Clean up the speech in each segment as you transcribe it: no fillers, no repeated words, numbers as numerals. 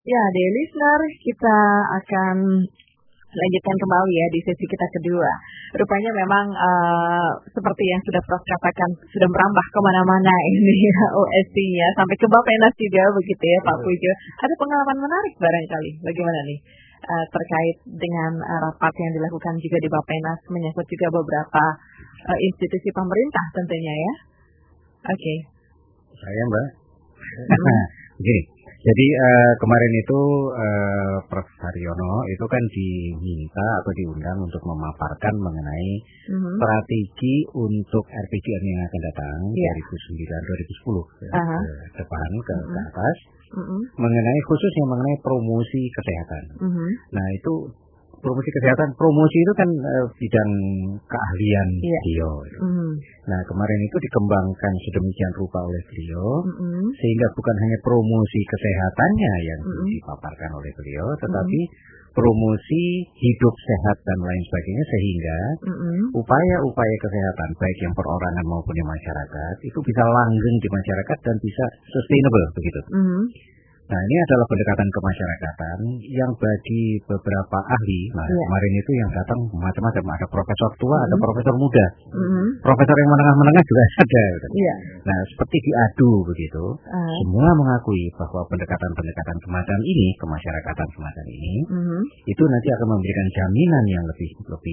Ya, dear listener, kita akan lanjutkan kembali ya di sesi kita kedua. Rupanya memang seperti yang sudah Prof katakan, sudah merambah kemana-mana ini OSC-nya, sampai ke Bappenas juga begitu ya Pak Pujo. Ada pengalaman menarik barangkali, bagaimana nih terkait dengan rapat yang dilakukan juga di Bappenas, menyangkut juga beberapa institusi pemerintah tentunya ya. Oke. Saya Mbak. Begini. Jadi kemarin itu Prof Haryono itu kan diminta atau diundang untuk memaparkan mengenai strategi untuk RPJMD yang akan datang 2009-2010 ke depan ke atas, khususnya mengenai promosi kesehatan. Nah itu promosi kesehatan, promosi itu kan bidang keahlian beliau. Nah kemarin itu dikembangkan sedemikian rupa oleh beliau, sehingga bukan hanya promosi kesehatannya yang dipaparkan oleh beliau, tetapi promosi hidup sehat dan lain sebagainya, sehingga upaya-upaya kesehatan baik yang perorangan maupun yang masyarakat itu bisa langgeng di masyarakat dan bisa sustainable begitu. Nah ini adalah pendekatan kemasyarakatan yang bagi beberapa ahli, kemarin itu yang datang macam-macam, ada profesor tua, ada profesor muda, profesor yang menengah-menengah juga ada. Nah seperti diadu begitu, semua mengakui bahwa pendekatan-pendekatan semacam ini, kemasyarakatan semacam ini, itu nanti akan memberikan jaminan yang lebih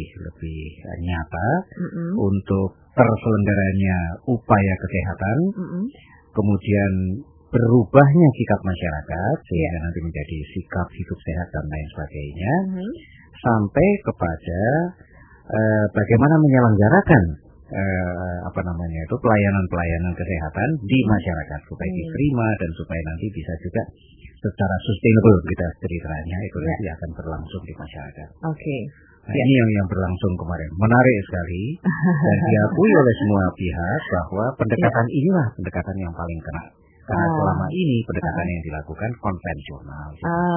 nyata untuk terselenggaranya upaya kesehatan, kemudian berubahnya sikap masyarakat sehingga nanti menjadi sikap hidup sehat dan lain sebagainya, sampai kepada bagaimana menyelenggarakan pelayanan-pelayanan kesehatan di masyarakat supaya diterima dan supaya nanti bisa juga secara sustainable kita ceritanya itu nanti akan berlangsung di masyarakat. Nah, ini yang berlangsung kemarin. Menarik sekali dan diakui oleh semua pihak bahwa pendekatan inilah pendekatan yang paling kena. Karena selama ini pendekatan yang dilakukan konvensional.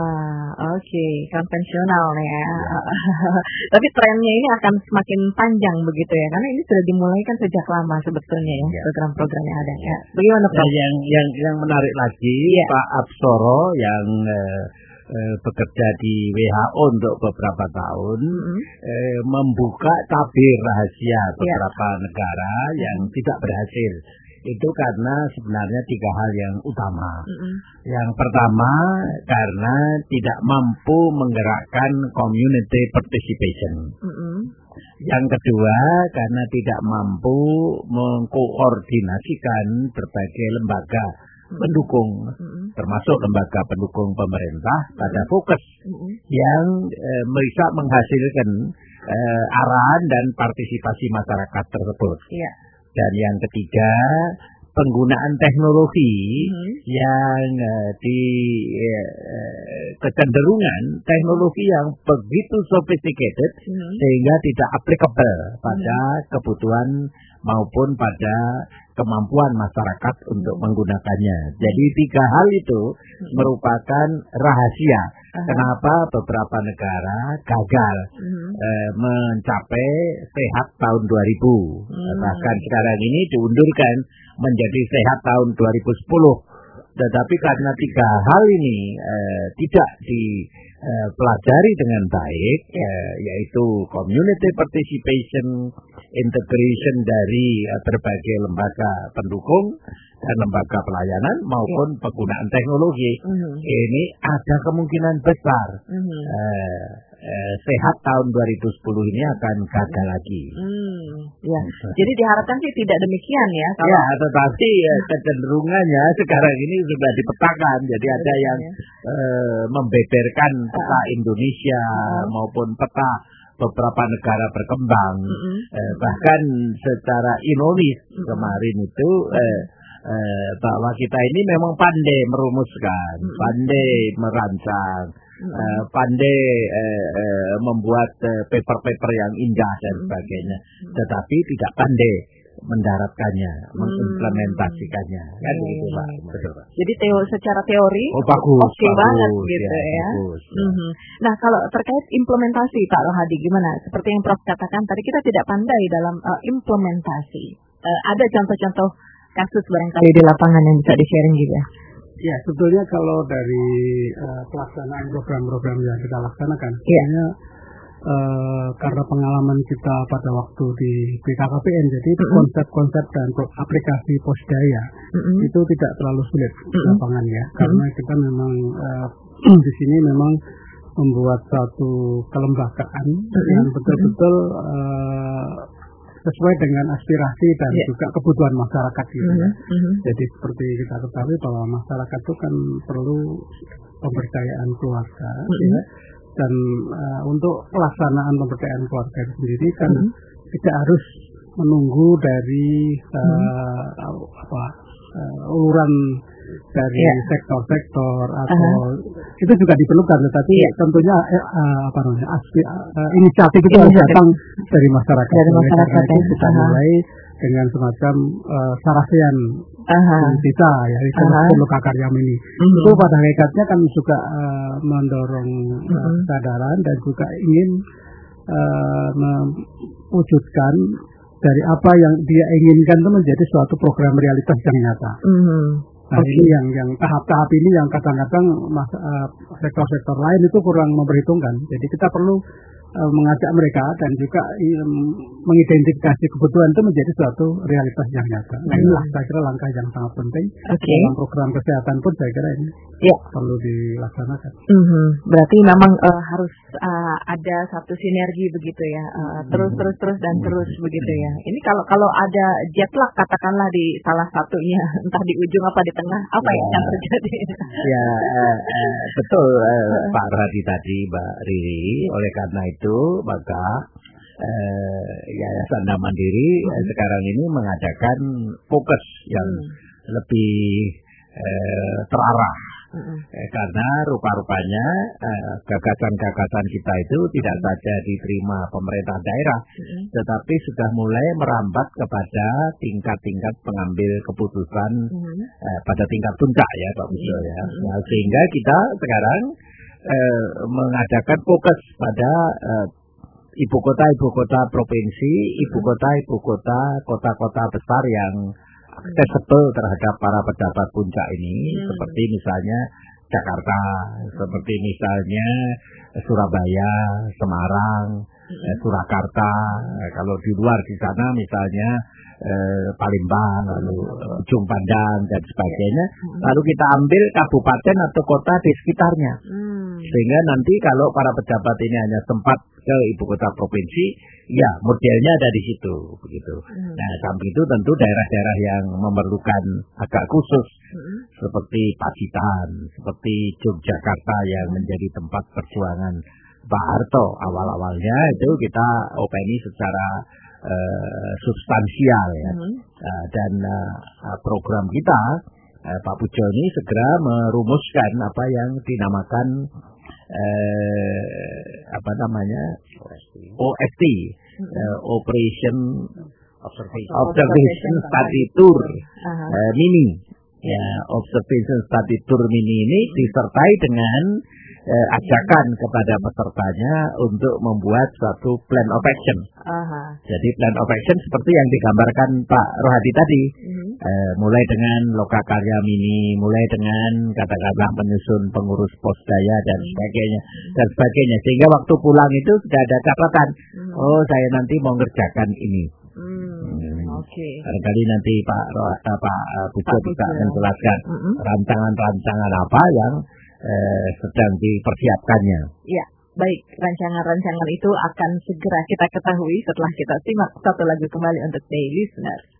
Konvensional ya. Tapi trennya ini akan semakin panjang begitu ya, karena ini sudah dimulai kan sejak lama sebetulnya ya, program-program yang ada. Bagaimana Pak? Yang menarik lagi Pak Absoro yang bekerja di WHO untuk beberapa tahun, membuka tabir rahasia beberapa negara yang tidak berhasil. Itu karena sebenarnya 3 hal yang utama. Yang pertama, karena tidak mampu menggerakkan community participation. Yang kedua, karena tidak mampu mengkoordinasikan berbagai lembaga pendukung, termasuk lembaga pendukung pemerintah pada fokus yang bisa menghasilkan arahan dan partisipasi masyarakat tersebut. Dan yang ketiga, penggunaan teknologi yang kecenderungan teknologi yang begitu sophisticated sehingga tidak applicable pada kebutuhan maupun pada kemampuan masyarakat untuk menggunakannya. Jadi 3 hal itu merupakan rahasia kenapa beberapa negara gagal mencapai sehat tahun 2000. Bahkan sekarang ini diundurkan menjadi sehat tahun 2010. Tetapi karena 3 hal ini tidak dipelajari dengan baik, yaitu community participation, integration dari berbagai lembaga pendukung dan lembaga pelayanan maupun penggunaan teknologi, ini ada kemungkinan besar sehat tahun 2010 ini akan gagal lagi. Jadi diharapkan sih tidak demikian ya. Tetapi kecenderungannya sekarang ini sudah dipetakan. Jadi ada yang membeberkan peta Indonesia maupun peta beberapa negara berkembang. Bahkan secara ironis kemarin itu bahwa kita ini memang pandai merumuskan, pandai merancang, pandai membuat paper-paper yang indah dan sebagainya, tetapi tidak pandai mendaratkannya, mengimplementasikannya, kan begitu Pak. Betul, Pak. Jadi secara teori bagus banget gitu ya. Nah kalau terkait implementasi Pak Rohadi gimana? Seperti yang Prof katakan tadi, kita tidak pandai dalam implementasi. Ada contoh-contoh kasus barangkali di lapangan yang bisa di-sharing juga? Ya, sebetulnya kalau dari pelaksanaan program-program yang kita laksanakan, sebenarnya karena pengalaman kita pada waktu di BKKBN, jadi konsep-konsep dan aplikasi Posdaya itu tidak terlalu sulit di lapangan ya, karena kita memang di sini memang membuat satu kelembagaan yang betul-betul sesuai dengan aspirasi dan juga kebutuhan masyarakat gitu ya. Jadi seperti kita ketahui bahwa masyarakat itu kan perlu pemberdayaan keluarga ya. Dan untuk pelaksanaan pemberdayaan keluarga itu sendiri kan tidak harus menunggu dari uluran dari sektor-sektor atau itu juga diperlukan, tetapi tentunya inisiatif itu harus datang dari masyarakat. Karena itu kita mulai dengan semacam sarasean desa ya, itu Loka Karya Mini. Itu pada hakikatnya kan juga mendorong kesadaran dan juga ingin mewujudkan dari apa yang dia inginkan itu menjadi suatu program realitas yang nyata. Nah ini yang tahap-tahap ini yang kadang-kadang sektor-sektor lain itu kurang memperhitungkan. Jadi kita perlu mengajak mereka dan juga mengidentifikasi kebutuhan itu menjadi suatu realitas yang nyata. Nah inilah saya kira langkah yang sangat penting dalam program kesehatan pun saya kira ini perlu dilaksanakan. Berarti memang harus ada satu sinergi begitu ya, terus begitu ya. Ini kalau ada jet lag katakanlah di salah satunya, entah di ujung apa di tengah, apa yang terjadi? Ya betul Pak Radi tadi, Mbak Riri. Oleh karena itu maka Yayasan Mandiri sekarang ini mengadakan fokus yang lebih terarah. Karena rupa-rupanya gagasan-gagasan kita itu tidak saja diterima pemerintah daerah, tetapi sudah mulai merambat kepada tingkat-tingkat pengambil keputusan pada tingkat puncak ya Pak Pujo ya. Nah, sehingga kita sekarang mengadakan fokus pada ibu kota provinsi, ibu kota kota-kota besar yang accessible terhadap para pejabat puncak ini, seperti misalnya Jakarta, seperti misalnya Surabaya, Semarang, Surakarta. Kalau di luar di sana misalnya Palembang, lalu Ujung Pandang dan sebagainya. Lalu kita ambil kabupaten atau kota di sekitarnya. Sehingga nanti kalau para pejabat ini hanya sempat ke ibu kota provinsi, ya modelnya ada di situ, begitu. Nah, samping itu tentu daerah-daerah yang memerlukan agak khusus, seperti Pacitan, seperti Yogyakarta yang menjadi tempat perjuangan Pak Harto awal-awalnya itu kita openi secara substansial ya. Dan program kita Pak Pujo ini segera merumuskan apa yang dinamakan OST, Operation Observation Study Tour Mini. Ya, Observation Study Tour Mini ini disertai dengan ajakan kepada pesertanya untuk membuat suatu plan of action. Jadi plan of action seperti yang digambarkan Pak Rohadi tadi, mulai dengan Loka Karya Mini, mulai dengan katakanlah menyusun pengurus Posdaya dan sebagainya, sehingga waktu pulang itu sudah ada catatan. Oh, saya nanti mau ngerjakan ini. Barangkali nanti Pak Pujo bisa menjelaskan rancangan-rancangan apa yang sedang dipersiapkannya. Ya, baik. Rancangan-rancangan itu akan segera kita ketahui setelah kita simak satu lagu kembali untuk Day Listener.